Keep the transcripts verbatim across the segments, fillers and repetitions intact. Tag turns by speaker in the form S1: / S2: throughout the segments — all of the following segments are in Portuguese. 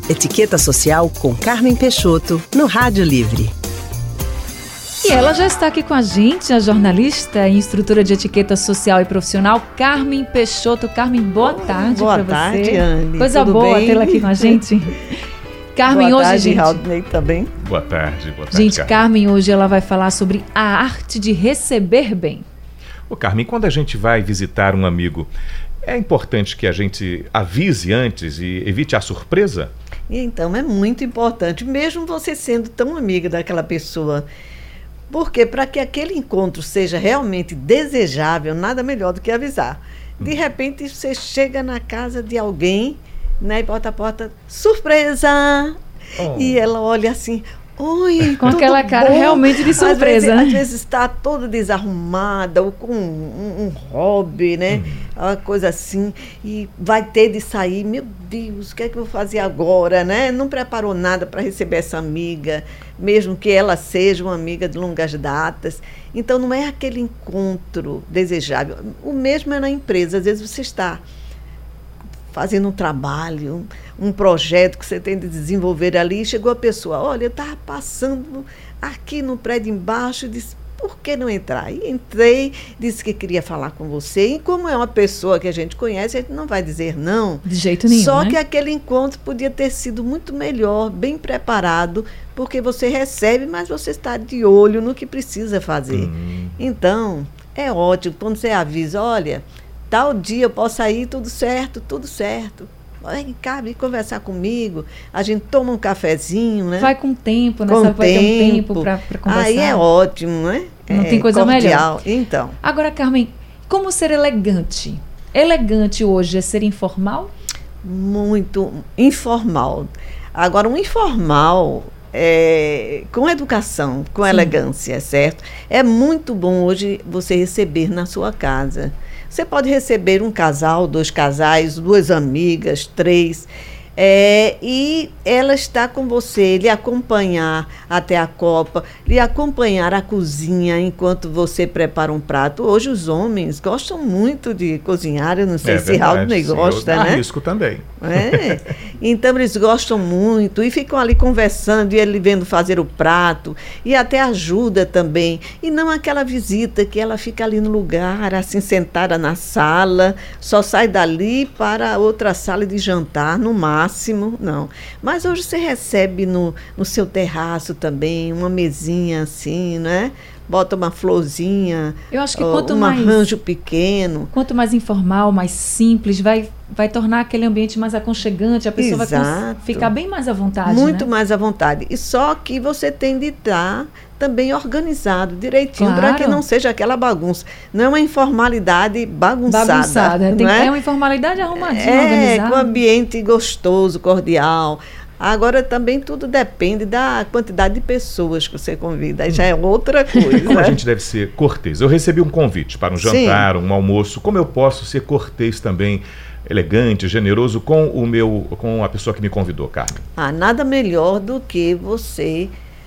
S1: Etiqueta Social com Carmen Peixoto, no Rádio Livre.
S2: E ela já está aqui com a gente, a jornalista e instrutora de etiqueta social e profissional, Carmen Peixoto. Carmen, boa tarde para você.
S3: Boa tarde, Anne.
S2: Coisa
S3: Tudo
S2: boa
S3: bem?
S2: tê-la aqui com a gente. Carmen,
S3: boa
S2: hoje,
S3: tarde,
S2: gente...
S3: Raudney também.
S4: Boa tarde, boa tarde,
S2: Gente,
S4: Carmen.
S2: Carmen, hoje ela vai falar sobre a arte de receber bem.
S4: Ô, Carmen, quando a gente vai visitar um amigo, é importante que a gente avise antes e evite a surpresa?
S3: Então, é muito importante, mesmo você sendo tão amiga daquela pessoa. Porque para que aquele encontro seja realmente desejável, nada melhor do que avisar. De repente, você chega na casa de alguém, né, e bota a porta, surpresa!
S4: Oh.
S3: E ela olha assim, oi,
S2: com
S3: tudo
S2: aquela cara
S3: bom?
S2: realmente de surpresa,
S3: às vezes,
S2: né?
S3: Às vezes está toda desarrumada, ou com um, um hobby, né? Hum. Uma coisa assim, e vai ter de sair, meu Deus, o que é que eu vou fazer agora, né? Não preparou nada para receber essa amiga, mesmo que ela seja uma amiga de longas datas. Então, não é aquele encontro desejável. O mesmo é na empresa, às vezes você está fazendo um trabalho, um, um projeto que você tem de desenvolver ali, e chegou a pessoa, olha, eu estava passando aqui no prédio embaixo, e disse, por que não entrar? E entrei, disse que queria falar com você, e como é uma pessoa que a gente conhece, a gente não vai dizer não.
S2: De jeito nenhum,
S3: Só
S2: né?
S3: que aquele encontro podia ter sido muito melhor, bem preparado, porque você recebe, mas você está de olho no que precisa fazer. Hum. Então, é ótimo, quando você avisa, olha, tal dia eu posso sair, tudo certo, tudo certo. Vem cá, vem conversar comigo, a gente toma um cafezinho, né?
S2: Vai com tempo, né?
S3: Com
S2: Vai ter um tempo
S3: tempo.
S2: para conversar.
S3: Aí é ótimo, né?
S2: Não
S3: é
S2: tem coisa
S3: cordial.
S2: melhor.
S3: Então.
S2: Agora, Carmen, como ser elegante? Elegante hoje é ser informal?
S3: Muito informal. Agora, um informal... É, com educação, com Sim. elegância, certo? É muito bom hoje você receber na sua casa. Você pode receber um casal, dois casais, duas amigas, três, é, e ela está com você, lhe acompanhar até a copa, lhe acompanhar a cozinha enquanto você prepara um prato. Hoje os homens gostam muito de cozinhar, eu não sei
S4: é
S3: se Raudney gosta,
S4: eu
S3: né?
S4: arrisco também.
S3: É. Então eles gostam muito e ficam ali conversando e ele vendo fazer o prato e até ajuda também. E não aquela visita que ela fica ali no lugar, assim sentada na sala, só sai dali para outra sala de jantar, no máximo, não. Mas hoje você recebe no, no seu terraço também, uma mesinha assim, né? Bota uma florzinha,
S2: eu acho que quanto
S3: um
S2: mais,
S3: arranjo pequeno.
S2: Quanto mais informal, mais simples, vai, vai tornar aquele ambiente mais aconchegante, a pessoa
S3: Exato.
S2: vai ficar bem mais à vontade.
S3: Muito
S2: né?
S3: mais à vontade. E só que você tem de estar também organizado, direitinho,
S2: claro.
S3: para que não seja aquela bagunça. Não é uma informalidade bagunçada.
S2: Bagunçada. Tem,
S3: é?
S2: é uma informalidade arrumadinha,
S3: é,
S2: organizada.
S3: Com um ambiente gostoso, cordial. Agora também tudo depende da quantidade de pessoas que você convida. Aí já é outra coisa.
S4: Como a gente deve ser cortês? Eu recebi um convite para um jantar, Sim. um almoço. Como eu posso ser cortês também, elegante, generoso com o meu, com a pessoa que me convidou, Carmen?
S3: Ah, nada melhor do que você,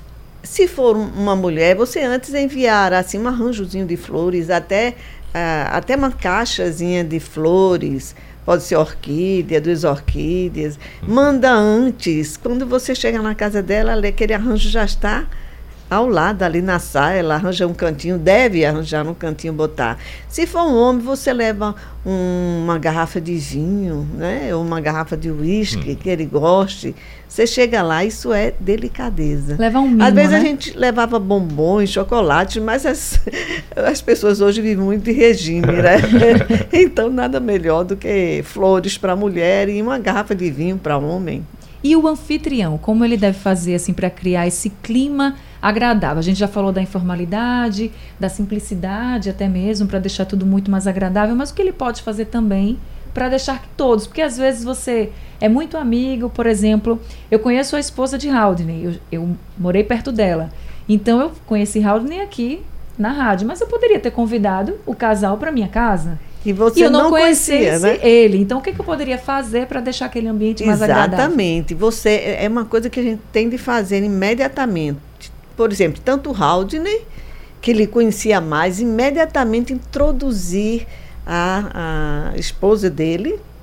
S3: se for uma mulher, você antes enviar assim um arranjozinho de flores, até, uh, até uma caixazinha de flores. Pode ser orquídea, duas orquídeas. Manda antes. Quando você chega na casa dela, aquele arranjo já está ao lado, ali na sala. Ela arranja um cantinho, deve arranjar um cantinho, botar. Se for um homem, você leva um, uma garrafa de vinho, né? Ou uma garrafa de uísque, hum. que ele goste. Você chega lá, isso é delicadeza.
S2: Leva um mimo,
S3: Às vezes
S2: né?
S3: a gente levava bombons, chocolates, mas as, as pessoas hoje vivem muito de regime, né? Então, nada melhor do que flores para mulher e uma garrafa de vinho para homem.
S2: E o anfitrião, como ele deve fazer assim para criar esse clima agradável? A gente já falou da informalidade, da simplicidade até mesmo, para deixar tudo muito mais agradável, mas o que ele pode fazer também para deixar que todos, porque às vezes você é muito amigo, por exemplo, eu conheço a esposa de Raudney, eu, eu morei perto dela, então eu conheci Raudney aqui na rádio, mas eu poderia ter convidado o casal para minha casa.
S3: E você
S2: e eu não,
S3: não
S2: conhecia,
S3: né?
S2: ele. Então, o que, que eu poderia fazer para deixar aquele ambiente mais agradável?
S3: Exatamente. Você, é uma coisa que a gente tem de fazer imediatamente. Por exemplo, tanto o Raudney, que ele conhecia mais, imediatamente introduzir a, a esposa dele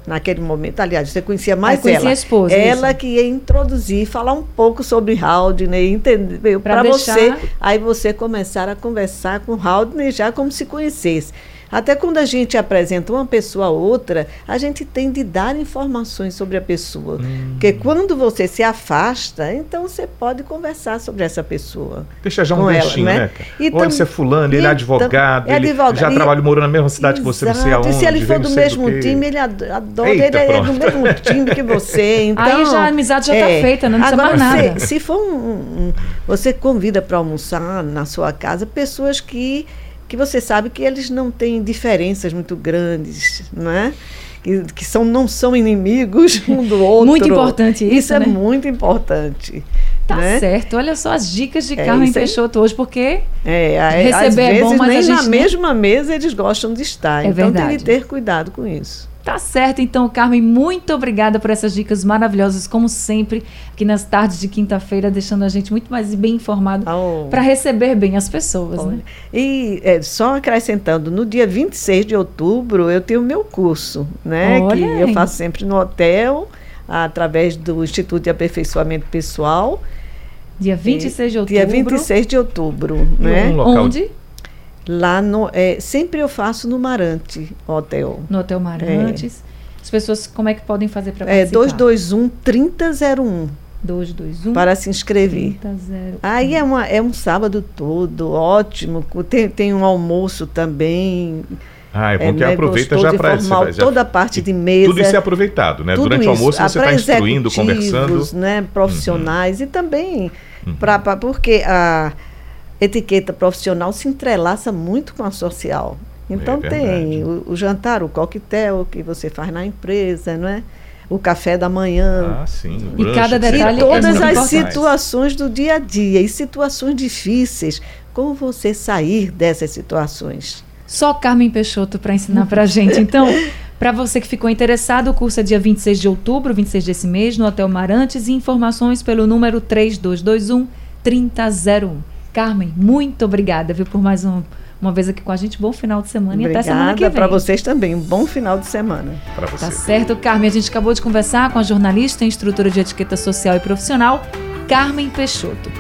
S3: naquele momento. Aliás, você conhecia mais
S2: conhecia
S3: ela.
S2: a esposa,
S3: ela
S2: isso.
S3: que ia introduzir, falar um pouco sobre Haldney, entendeu? Para
S2: deixar...
S3: você, aí você começar a conversar com Haldney já como se conhecesse. Até quando a gente apresenta uma pessoa a outra, a gente tem de dar informações sobre a pessoa. Hum. Porque quando você se afasta, então você pode conversar sobre essa pessoa.
S4: Deixa já um ganchinho, né?
S3: Então,
S4: olha, você é fulano, ele é advogado,
S3: é
S4: ele
S3: advogado,
S4: já
S3: e,
S4: trabalha, morou na mesma cidade que você, não sei aonde.
S3: E se ele for do mesmo
S4: do
S3: time, ele adora,
S4: Eita,
S3: ele
S4: pronto.
S3: é do mesmo time que você. Então,
S2: aí já a amizade já está
S3: é,
S2: feita, não precisa
S3: agora,
S2: mais nada.
S3: Se, se for um, um... Você convida para almoçar na sua casa pessoas que... que você sabe que eles não têm diferenças muito grandes, não é? Que, que são, não são inimigos um do outro.
S2: Muito importante isso,
S3: Isso é
S2: né?
S3: muito importante.
S2: Tá
S3: né?
S2: certo. Olha só as dicas de
S3: É,
S2: Carmen
S3: isso aí.
S2: Peixoto hoje, porque
S3: É, a-
S2: receber
S3: às
S2: é
S3: vezes
S2: bom, mas
S3: nem
S2: a gente
S3: na
S2: não-
S3: mesma mesa eles gostam de estar.
S2: É
S3: então tem
S2: verdade.
S3: que ter cuidado com isso.
S2: tá certo. Então, Carmen, muito obrigada por essas dicas maravilhosas, como sempre, aqui nas tardes de quinta-feira, deixando a gente muito mais bem informado
S3: Oh.
S2: para receber bem as pessoas,
S3: Olha,
S2: né?
S3: E é, só acrescentando, no dia vinte e seis de outubro eu tenho o meu curso, né?
S2: Olha
S3: Que
S2: aí.
S3: eu faço sempre no hotel, através do Instituto de Aperfeiçoamento Pessoal.
S2: Dia vinte e seis de outubro.
S3: Dia vinte e seis de outubro,
S4: E
S3: né?
S4: um local
S2: Onde?
S3: Lá no, é, sempre eu faço no Marante Hotel.
S2: No Hotel Marantes. As pessoas, como é que podem fazer para
S3: É
S2: participar?
S3: dois dois um, três zero zero um
S2: dois dois um
S3: para se inscrever.
S2: trinta zero um.
S3: Aí é, uma, é um sábado todo, ótimo. Tem, tem um almoço também.
S4: Ah, é bom
S3: É,
S4: que
S3: né,
S4: aproveita
S3: gostoso
S4: já
S3: e
S4: para
S3: formal, toda a parte de mesa.
S4: Tudo isso é aproveitado, né?
S3: Tudo
S4: Durante o
S3: isso.
S4: almoço
S3: Ah,
S4: você
S3: pra
S4: está instruindo,
S3: executivos,
S4: conversando.
S3: né, profissionais
S4: Uhum.
S3: e também
S4: Uhum.
S3: pra, pra, porque a etiqueta profissional se entrelaça muito com a social. Então
S4: É
S3: tem o, o jantar, o coquetel que você faz na empresa, não é? O café da manhã.
S4: Ah, sim. o
S2: E
S4: brunch,
S2: cada
S4: que você
S2: detalhe
S3: E
S4: já
S2: é
S3: todas
S2: muito
S3: as
S2: importante.
S3: situações do dia a dia e situações difíceis. Como você sair dessas situações?
S2: Só Carmen Peixoto para ensinar para a gente. Então, para você que ficou interessado, o curso é dia vinte e seis de outubro, vinte e seis desse mês, no Hotel Marantes, e informações pelo número três dois dois um, trinta zero um. Carmen, muito obrigada, viu, por mais um, uma vez aqui com a gente. Bom final de semana e até semana que vem.
S3: Obrigada para vocês também. Um bom final de semana.
S4: Para você.
S2: Tá certo, Carmen. A gente acabou de conversar com a jornalista e instrutora de etiqueta social e profissional, Carmen Peixoto.